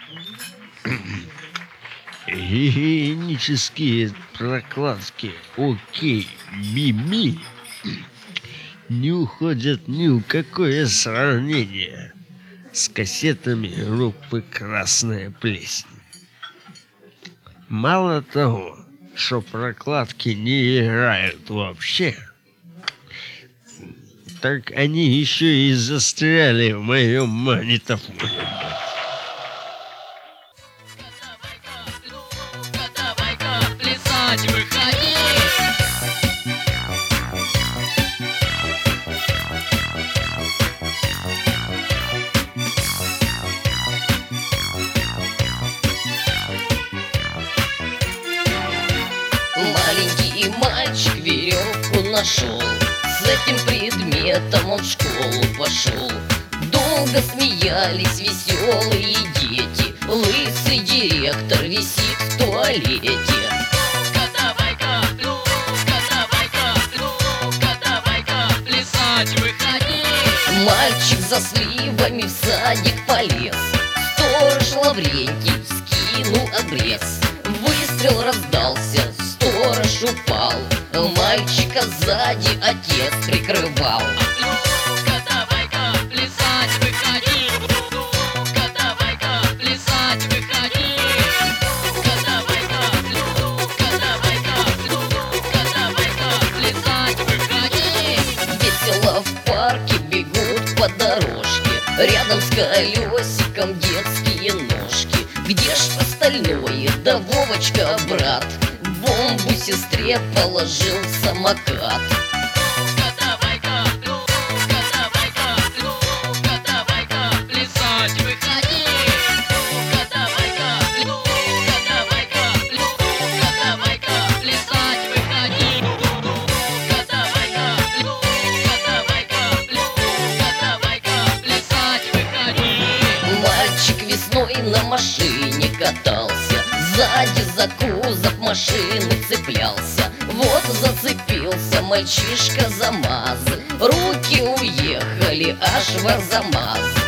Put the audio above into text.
Гигиенические прокладки «Окей, Мими» не уходят ни в какое сравнение с кассетами группы «Красная плесень». Мало того, что прокладки не играют вообще, так они еще и застряли в моем магнитофоне. Давай-ка плясать, выходи. Маленький мальчик веревку нашел, с этим предметом он в школу пошел. Долго смеялись веселые дети, лысый директор висит в туалете. Давай-ка плясать, выходи. Мальчик за сливами в садик полез, сторож Лаврентий скинул обрез. Выстрел раздался, сторож упал, мальчика сзади отец прикрывал. Давай-ка плясать, выходи. Давай-ка плясать, выходи. Давай-ка плясать, выходи. Весело в парке бегут по дорожке, рядом с колесиком детские ножки. Где ж остальное? Да Вовочка, брат, бомбу сестре положил в самокат. Давай-ка плясать, выходи. Давай-ка плясать, выходи. Давай-ка плясать, выходи. Мальчик весной на машине катался, сзади за кузов машины цеплялся. Вот зацепился мальчишка за МАЗ, руки уехали аж в Арзамас.